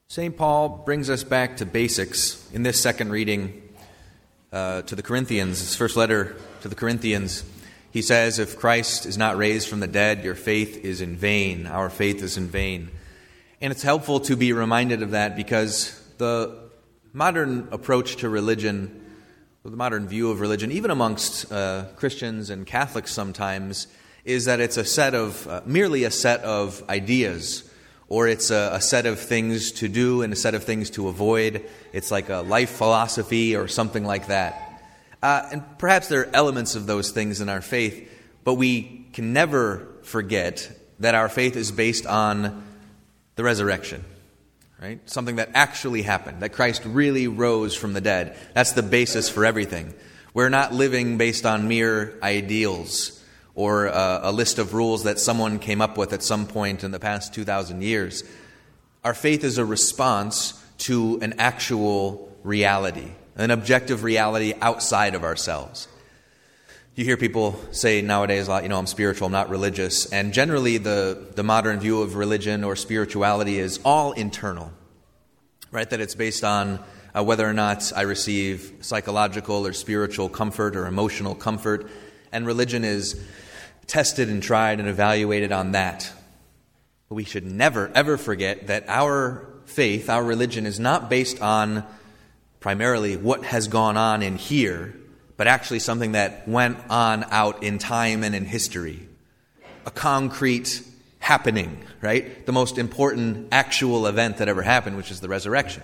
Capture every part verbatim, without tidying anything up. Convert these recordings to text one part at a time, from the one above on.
Saint Paul brings us back to basics in this second reading uh, to the Corinthians, his first letter to the Corinthians. He says, if Christ is not raised from the dead, your faith is in vain. Our faith is in vain. And it's helpful to be reminded of that because the modern approach to religion, the modern view of religion, even amongst uh, Christians and Catholics sometimes, is that it's a set of, uh, merely a set of ideas, or it's a, a set of things to do and a set of things to avoid. It's like a life philosophy or something like that. Uh, and perhaps there are elements of those things in our faith, but we can never forget that our faith is based on the resurrection, right? Something that actually happened, that Christ really rose from the dead. That's the basis for everything. We're not living based on mere ideals or a, a list of rules that someone came up with at some point in the past two thousand years. Our faith is a response to an actual reality, an objective reality outside of ourselves. You hear people say nowadays a lot, you know, I'm spiritual, I'm not religious. And generally the, the modern view of religion or spirituality is all internal, right? That it's based on uh, whether or not I receive psychological or spiritual comfort or emotional comfort. And religion is tested and tried and evaluated on that. But we should never, ever forget that our faith, our religion, is not based on primarily what has gone on in here, but actually something that went on out in time and in history. A concrete happening, right? The most important actual event that ever happened, which is the resurrection.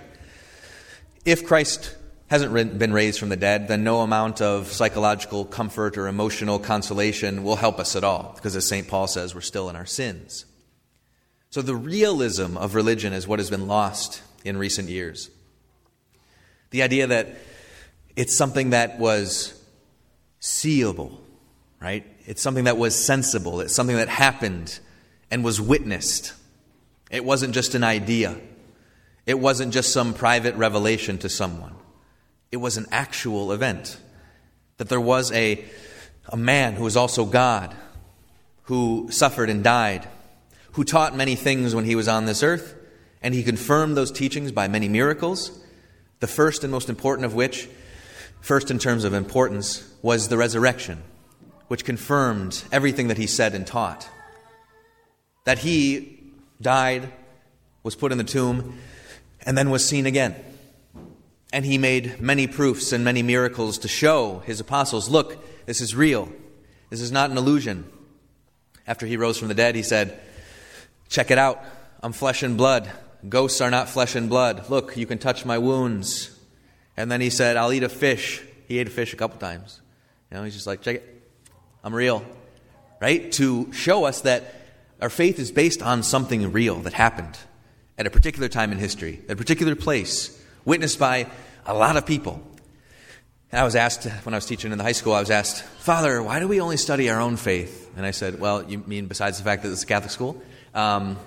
If Christ hasn't been raised from the dead, then no amount of psychological comfort or emotional consolation will help us at all, because as Saint Paul says, we're still in our sins. So the realism of religion is what has been lost in recent years. The idea that it's something that was seeable, right? It's something that was sensible. It's something that happened and was witnessed. It wasn't just an idea. It wasn't just some private revelation to someone. It was an actual event. That there was a, a man who was also God, who suffered and died, who taught many things when he was on this earth, and he confirmed those teachings by many miracles, the first and most important of which, first in terms of importance, was the resurrection, which confirmed everything that he said and taught. That he died, was put in the tomb, and then was seen again. And he made many proofs and many miracles to show his apostles, look, this is real. This is not an illusion. After he rose from the dead, he said, check it out. I'm flesh and blood. Ghosts are not flesh and blood. Look, you can touch my wounds. And then he said, I'll eat a fish. He ate a fish a couple times. You know, he's just like, check it. I'm real. Right? To show us that our faith is based on something real that happened at a particular time in history, at a particular place, witnessed by a lot of people. And I was asked, when I was teaching in the high school, I was asked, Father, why do we only study our own faith? And I said, well, you mean besides the fact that it's a Catholic school? Um,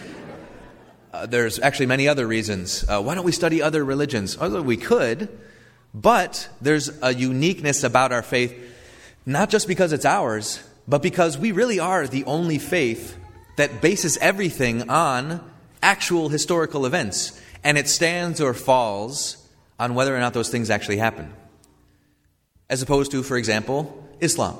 uh, there's actually many other reasons. Uh, why don't we study other religions? Although we could, but there's a uniqueness about our faith, not just because it's ours, but because we really are the only faith that bases everything on actual historical events. And it stands or falls on whether or not those things actually happen. As opposed to, for example, Islam.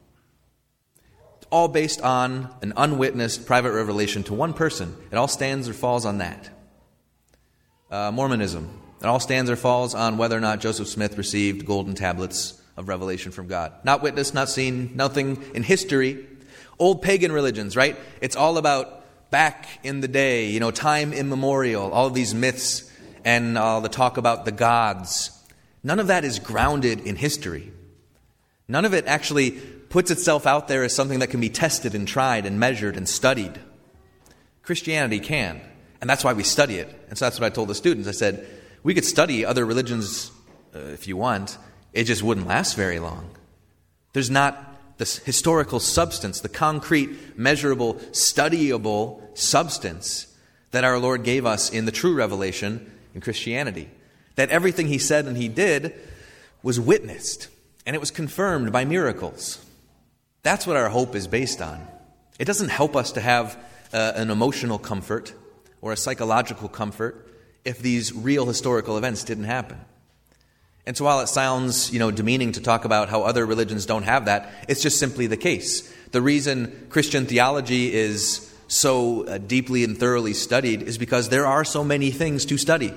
All based on an unwitnessed private revelation to one person. It all stands or falls on that. Uh, Mormonism. It all stands or falls on whether or not Joseph Smith received golden tablets of revelation from God. Not witnessed, not seen, nothing in history. Old pagan religions, right? It's all about back in the day, you know, time immemorial, all of these myths and all the talk about the gods. None of that is grounded in history. None of it actually puts itself out there as something that can be tested and tried and measured and studied. Christianity can, and that's why we study it. And so that's what I told the students. I said, we could study other religions uh, if you want. It just wouldn't last very long. There's not the historical substance, the concrete, measurable, studyable substance that our Lord gave us in the true revelation in Christianity. That everything he said and he did was witnessed, and it was confirmed by miracles. That's what our hope is based on. It doesn't help us to have uh, an emotional comfort or a psychological comfort if these real historical events didn't happen. And so while it sounds, you know, demeaning to talk about how other religions don't have that, it's just simply the case. The reason Christian theology is so uh, deeply and thoroughly studied is because there are so many things to study.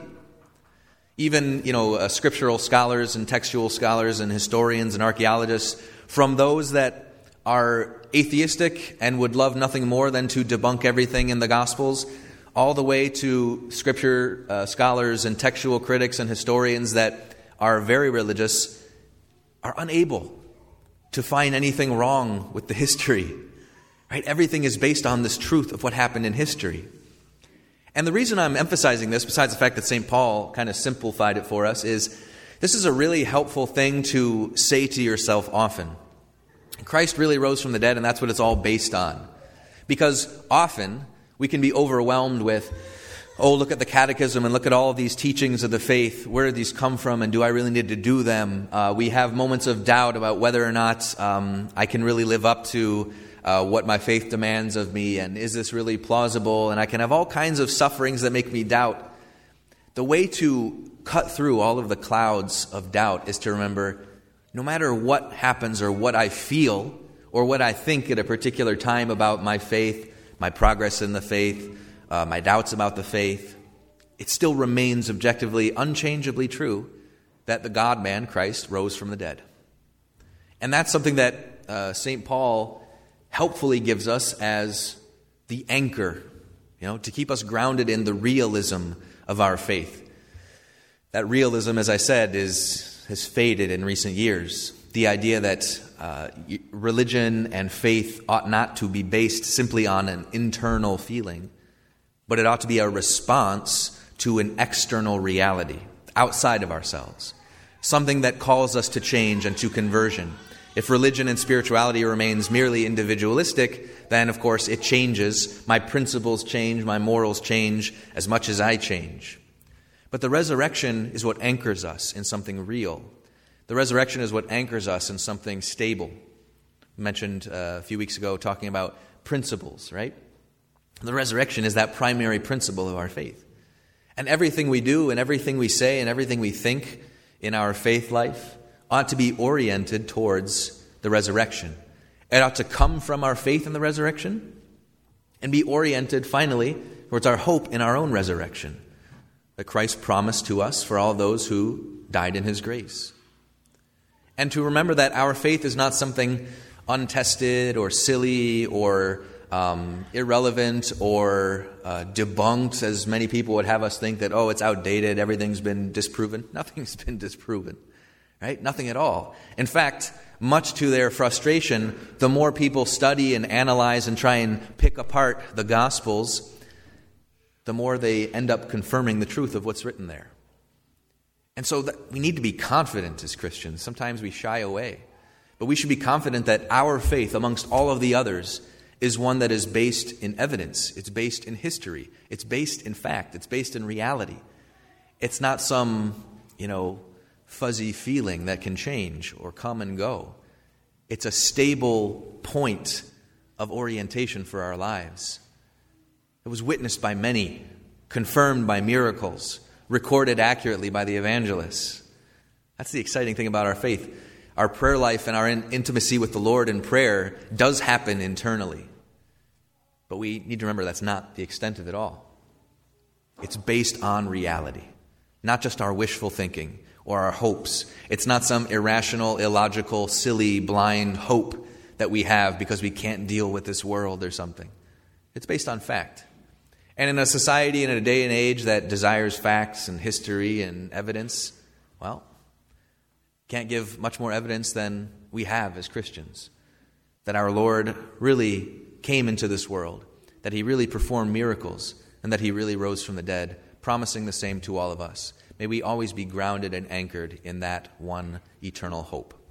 Even, you know, uh, scriptural scholars and textual scholars and historians and archaeologists, from those that are atheistic and would love nothing more than to debunk everything in the Gospels, all the way to scripture uh, scholars and textual critics and historians that are very religious, are unable to find anything wrong with the history. Right? Everything is based on this truth of what happened in history. And the reason I'm emphasizing this, besides the fact that Saint Paul kind of simplified it for us, is this is a really helpful thing to say to yourself often. Christ really rose from the dead, and that's what it's all based on. Because often we can be overwhelmed with, oh, look at the catechism and look at all of these teachings of the faith. Where did these come from, and do I really need to do them? Uh, we have moments of doubt about whether or not um, I can really live up to uh, what my faith demands of me, and is this really plausible? And I can have all kinds of sufferings that make me doubt. The way to cut through all of the clouds of doubt is to remember, no matter what happens or what I feel or what I think at a particular time about my faith, my progress in the faith, uh, my doubts about the faith, it still remains objectively, unchangeably true that the God-man, Christ, rose from the dead. And that's something that uh, Saint Paul helpfully gives us as the anchor, you know, to keep us grounded in the realism of our faith. That realism, as I said, is has faded in recent years. The idea that uh, religion and faith ought not to be based simply on an internal feeling, but it ought to be a response to an external reality outside of ourselves, something that calls us to change and to conversion. If religion and spirituality remains merely individualistic, then of course it changes. My principles change, my morals change as much as I change. But the resurrection is what anchors us in something real. The resurrection is what anchors us in something stable. I mentioned uh, a few weeks ago talking about principles, right? The resurrection is that primary principle of our faith. And everything we do and everything we say and everything we think in our faith life ought to be oriented towards the resurrection. It ought to come from our faith in the resurrection and be oriented, finally, towards our hope in our own resurrection that Christ promised to us for all those who died in His grace. And to remember that our faith is not something untested or silly or um, irrelevant or uh, debunked, as many people would have us think that, oh, it's outdated, everything's been disproven. Nothing's been disproven, right? Nothing at all. In fact, much to their frustration, the more people study and analyze and try and pick apart the Gospels, the more they end up confirming the truth of what's written there. And so that we need to be confident as Christians. Sometimes we shy away. But we should be confident that our faith, amongst all of the others, is one that is based in evidence. It's based in history. It's based in fact. It's based in reality. It's not some, you know, fuzzy feeling that can change or come and go. It's a stable point of orientation for our lives. It was witnessed by many, confirmed by miracles, recorded accurately by the evangelists. That's the exciting thing about our faith. Our prayer life and our in- intimacy with the Lord in prayer does happen internally. But we need to remember that's not the extent of it all. It's based on reality, not just our wishful thinking or our hopes. It's not some irrational, illogical, silly, blind hope that we have because we can't deal with this world or something. It's based on fact. And in a society and in a day and age that desires facts and history and evidence, well, can't give much more evidence than we have as Christians. That our Lord really came into this world, that He really performed miracles, and that He really rose from the dead, promising the same to all of us. May we always be grounded and anchored in that one eternal hope.